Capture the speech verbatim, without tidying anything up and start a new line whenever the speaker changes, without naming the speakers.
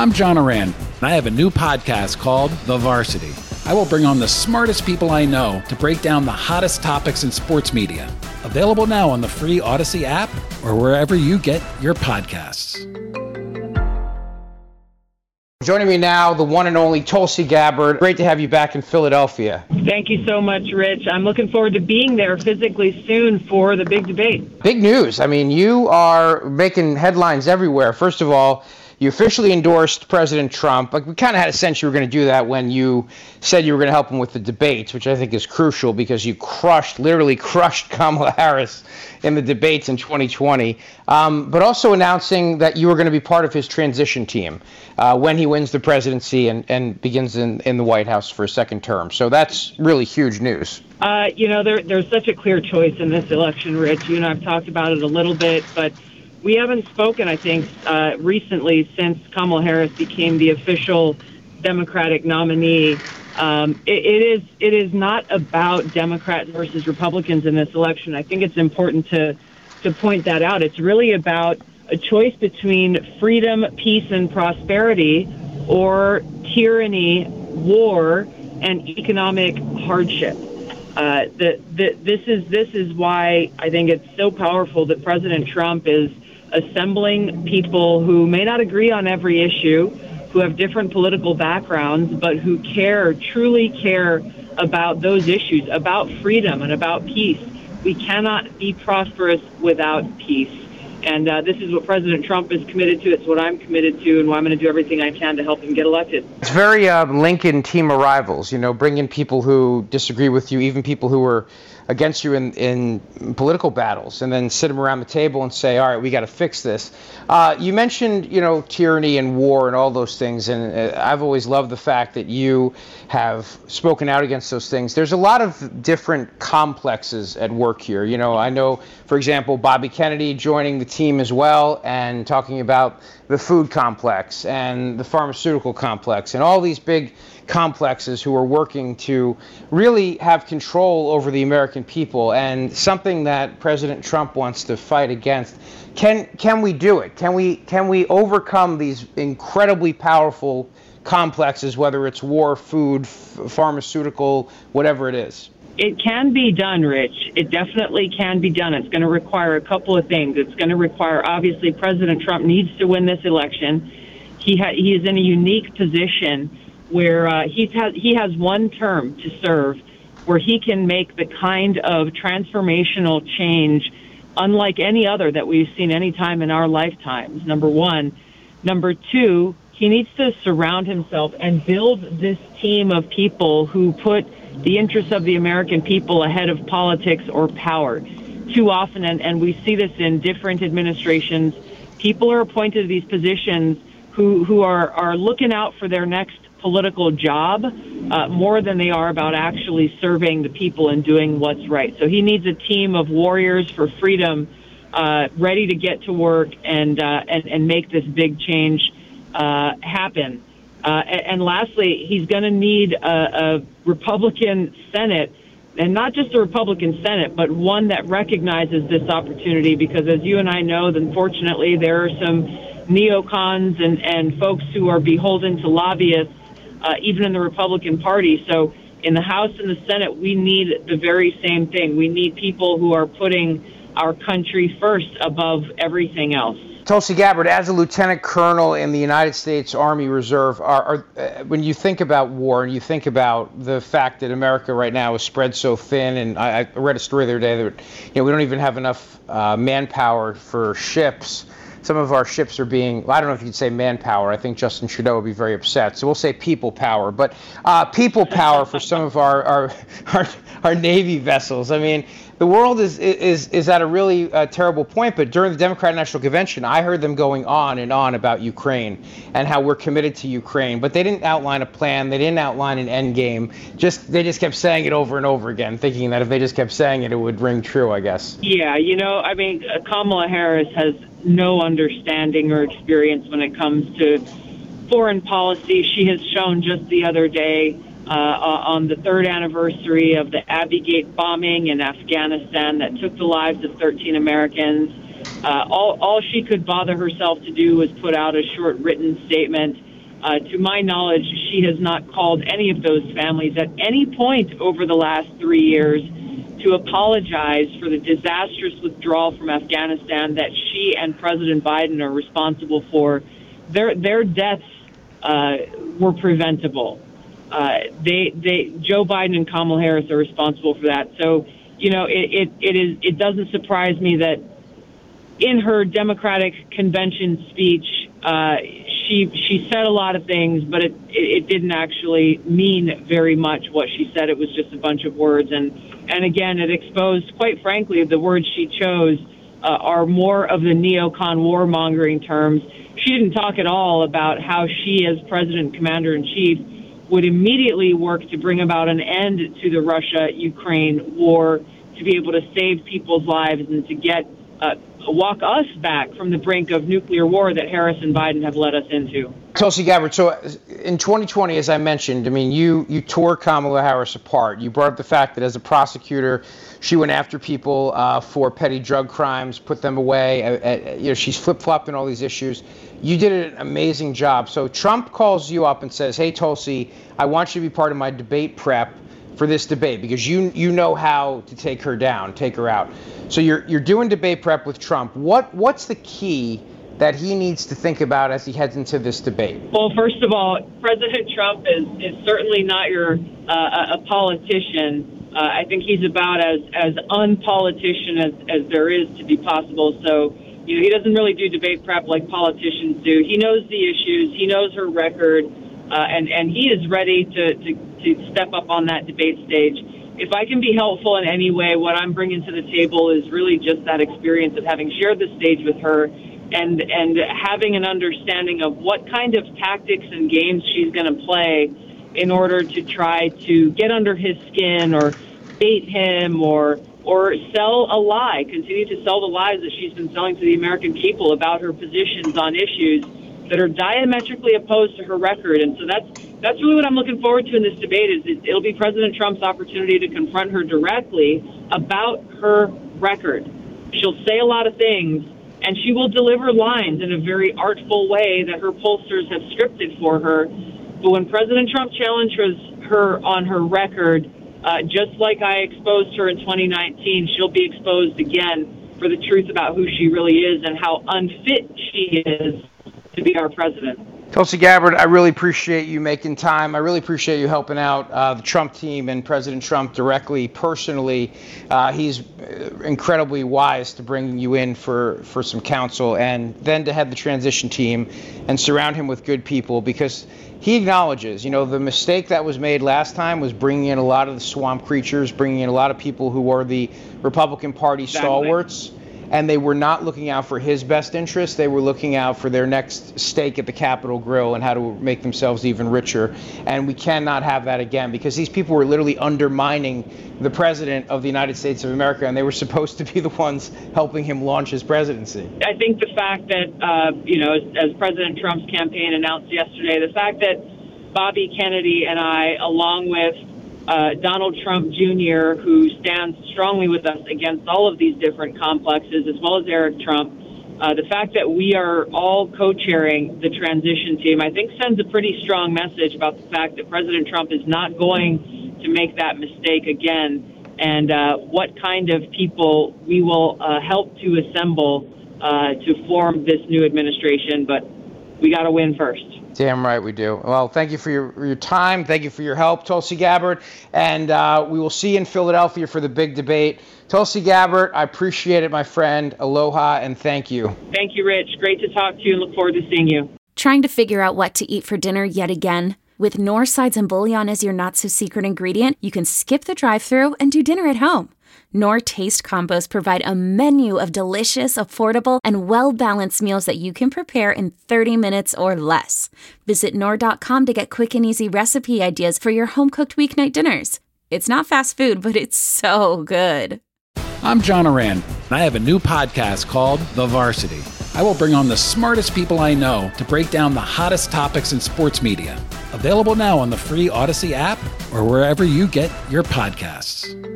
I'm John Oran, and I have a new podcast called The Varsity. I will bring on the smartest people I know to break down the hottest topics in sports media. Available now on the free Odyssey app or wherever you get your podcasts.
Joining me now, the one and only Tulsi Gabbard. Great to have you back in Philadelphia.
Thank you so much, Rich. I'm looking forward to being there physically soon for the big debate.
Big news. I mean, you are making headlines everywhere. First of all, you officially endorsed President Trump. Like, we kind of had a sense you were going to do that when you said you were going to help him with the debates, which I think is crucial because you crushed, literally crushed Kamala Harris in the debates in twenty twenty. Um, but also announcing that you were going to be part of his transition team uh, when he wins the presidency and, and begins in, in the White House for a second term. So that's really huge news.
Uh, you know, there, there's such a clear choice in this election, Rich. You and I have talked about it a little bit, but we haven't spoken, I think, uh, recently since Kamala Harris became the official Democratic nominee. Um, it, it is it is not about Democrats versus Republicans in this election. I think it's important to to point that out. It's really about a choice between freedom, peace, and prosperity, or tyranny, war, and economic hardship. Uh, the, the, this is this is why I think it's so powerful that President Trump is assembling people who may not agree on every issue, who have different political backgrounds, but who care, truly care about those issues, about freedom and about peace. We cannot be prosperous without peace. And uh, this is what President Trump is committed to. It's what I'm committed to, and why I'm going to do everything I can to help him get elected.
It's very uh, Lincoln team of rivals, you know, bring in people who disagree with you, even people who were against you in, in political battles, and then sit them around the table and say, all right, we got to fix this. Uh, you mentioned, you know, tyranny and war and all those things, and uh, I've always loved the fact that you have spoken out against those things. There's a lot of different complexes at work here. You know, I know, for example, Bobby Kennedy joining the team as well and talking about the food complex and the pharmaceutical complex and all these big complexes who are working to really have control over the American people, and something that President Trump wants to fight against. Can can we do it? Can we can we overcome these incredibly powerful complexes, whether it's war, food, f- pharmaceutical, whatever it is?
It can be done, Rich. It definitely can be done. It's going to require a couple of things. It's going to require, obviously, President Trump needs to win this election. He ha- he is in a unique position where uh, he's ha- he has one term to serve, where he can make the kind of transformational change unlike any other that we've seen any time in our lifetimes, number one. Number two, he needs to surround himself and build this team of people who put the interests of the American people ahead of politics or power. Too often, and, and we see this in different administrations, people are appointed to these positions who, who are, are looking out for their next political job uh, more than they are about actually serving the people and doing what's right. So he needs a team of warriors for freedom uh, ready to get to work and, uh, and, and make this big change uh, happen. Uh, and, and lastly, he's going to need a, a Republican Senate, and not just a Republican Senate, but one that recognizes this opportunity, because as you and I know, unfortunately, there are some neocons and, and folks who are beholden to lobbyists, uh, even in the Republican Party. So in the House and the Senate, we need the very same thing. We need people who are putting our country first above everything else.
Tulsi Gabbard, as a lieutenant colonel in the United States Army Reserve, are, are, uh, when you think about war and you think about the fact that America right now is spread so thin, and I, I read a story the other day that, you know, we don't even have enough uh, manpower for ships. Some of our ships are being, well, I don't know if you'd say manpower. I think Justin Trudeau would be very upset. So we'll say people power. But uh, people power for some of our, our our our Navy vessels. I mean, the world is is is at a really uh, terrible point. But during the Democratic National Convention, I heard them going on and on about Ukraine and how we're committed to Ukraine. But they didn't outline a plan. They didn't outline an end game. Just they just kept saying it over and over again, thinking that if they just kept saying it, it would ring true, I guess.
Yeah, you know, I mean, Kamala Harris has no understanding or experience when it comes to foreign policy. She has shown just the other day uh, on the third anniversary of the Abbey Gate bombing in Afghanistan that took the lives of thirteen Americans. Uh, all, all she could bother herself to do was put out a short written statement Uh, to my knowledge, she has not called any of those families at any point over the last three years to apologize for the disastrous withdrawal from Afghanistan that she and President Biden are responsible for. Their their deaths uh, were preventable. Uh, they they Joe Biden and Kamala Harris are responsible for that. So, you know, it, it, it is it doesn't surprise me that in her Democratic convention speech, uh, she she said a lot of things, but it, it didn't actually mean very much what she said. It was just a bunch of words. And, and again, it exposed, quite frankly, the words she chose uh, are more of the neocon warmongering terms. She didn't talk at all about how she, as President Commander-in-Chief, would immediately work to bring about an end to the Russia-Ukraine war, to be able to save people's lives and to get uh, walk us back from the brink of nuclear war that Harris and Biden have led us into.
Tulsi Gabbard, so in twenty twenty, as I mentioned, I mean, you you tore Kamala Harris apart. You brought up the fact that as a prosecutor, she went after people uh, for petty drug crimes, put them away. Uh, uh, you know, she's flip-flopped on all these issues. You did an amazing job. So Trump calls you up and says, hey, Tulsi, I want you to be part of my debate prep for this debate because you you know how to take her down, take her out. So you're you're doing debate prep with Trump. What what's the key that he needs to think about as he heads into this debate?
Well, first of all, President Trump is, is certainly not your uh, a politician. Uh, I think he's about as as unpolitician as, as there is to be possible. So, you know, he doesn't really do debate prep like politicians do. He knows the issues. He knows her record. Uh, and, and he is ready to, to, to step up on that debate stage. If I can be helpful in any way, what I'm bringing to the table is really just that experience of having shared the stage with her and, and having an understanding of what kind of tactics and games she's going to play in order to try to get under his skin or bait him or or sell a lie, continue to sell the lies that she's been selling to the American people about her positions on issues that are diametrically opposed to her record. And so that's that's really what I'm looking forward to in this debate. Is it, it'll be President Trump's opportunity to confront her directly about her record. She'll say a lot of things, and she will deliver lines in a very artful way that her pollsters have scripted for her. But when President Trump challenges her on her record, uh, just like I exposed her in twenty nineteen, she'll be exposed again for the truth about who she really is and how unfit she is to be our president.
Tulsi Gabbard, I really appreciate you making time. I really appreciate you helping out uh, the Trump team and President Trump directly, personally. Uh, he's incredibly wise to bring you in for, for some counsel and then to head the transition team and surround him with good people because he acknowledges, you know, the mistake that was made last time was bringing in a lot of the swamp creatures, bringing in a lot of people who were the Republican Party exactly. stalwarts. And they were not looking out for his best interests. They were looking out for their next steak at the Capitol Grill and how to make themselves even richer. And we cannot have that again because these people were literally undermining the president of the United States of America, and they were supposed to be the ones helping him launch his presidency.
I think the fact that, uh, you know, as, as President Trump's campaign announced yesterday, the fact that Bobby Kennedy and I, along with Uh, Donald Trump Junior, who stands strongly with us against all of these different complexes, as well as Eric Trump, uh, the fact that we are all co-chairing the transition team, I think sends a pretty strong message about the fact that President Trump is not going to make that mistake again, and uh, what kind of people we will uh, help to assemble uh, to form this new administration. But we got to win first.
Damn right we do. Well, thank you for your, your time. Thank you for your help, Tulsi Gabbard. And uh, we will see you in Philadelphia for the big debate. Tulsi Gabbard, I appreciate it, my friend. Aloha, and thank you.
Thank you, Rich. Great to talk to you and look forward to seeing you.
Trying to figure out what to eat for dinner yet again? With Knorr sides and bouillon as your not-so-secret ingredient, you can skip the drive-thru and do dinner at home. Knorr Taste Combos provide a menu of delicious, affordable, and well-balanced meals that you can prepare in thirty minutes or less. Visit Knorr dot com to get quick and easy recipe ideas for your home-cooked weeknight dinners. It's not fast food, but it's so good.
I'm John Oran, and I have a new podcast called The Varsity. I will bring on the smartest people I know to break down the hottest topics in sports media. Available now on the free Odyssey app or wherever you get your podcasts.